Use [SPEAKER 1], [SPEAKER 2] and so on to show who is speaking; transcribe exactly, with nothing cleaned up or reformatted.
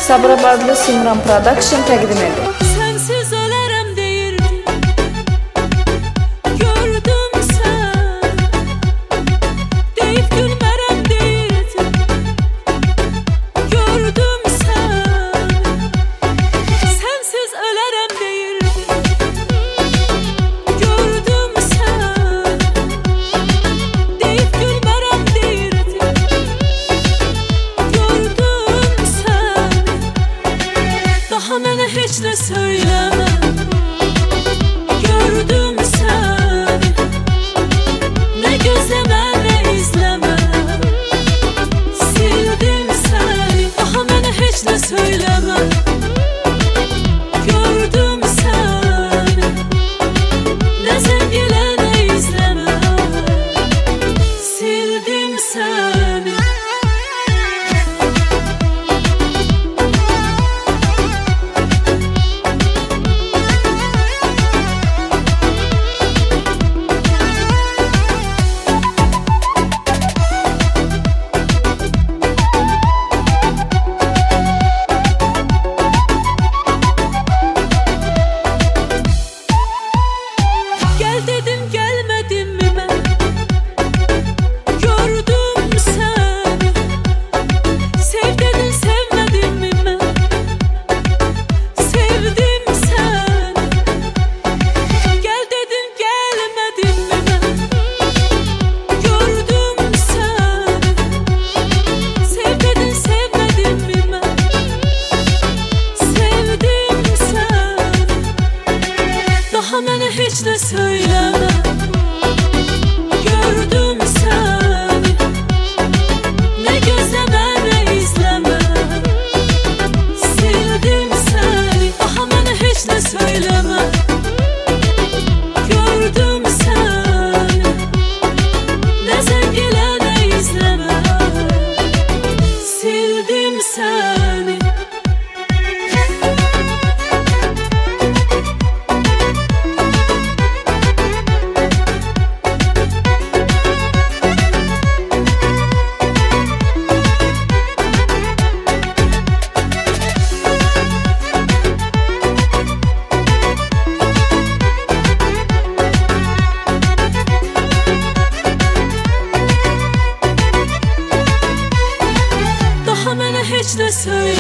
[SPEAKER 1] Sabra Badlı Simran Production təqdim edir.
[SPEAKER 2] Sensiz ölərəm deyirdim, gördüm sən. Deyib gülmərəm deyirdim, gördüm sən. Sensiz ölərəm deyirdim, gördüm sən. Deyib gülmərəm deyirdim, gördüm sən. Daha mənə heç nə söyləmə, gördüm səni. Nə gözləmə, nə izləmə, sildim səni. Daha mənə heç nə söyləmə, gördüm səni. Nə zəng elə, nə izləmə, sildim səni. Gel dedim gelmedin mi mən? Gördüm səni. Sev dedin sevmedin mi mən? Sevdim səni. Gel dedim gelmedin mi mən? Gördüm səni. Sev dedin sevmedin mi mən? Sevdim səni. Daha mənə heç nə söyləmə, gördüm səni. Nə gözləmə, nə izləmə, sildim səni. Daha mənə heç nə söyləmə, gördüm səni. Nə zəng elə, nə izləmə, sildim səni. Daha mənə heç nə söyləmə,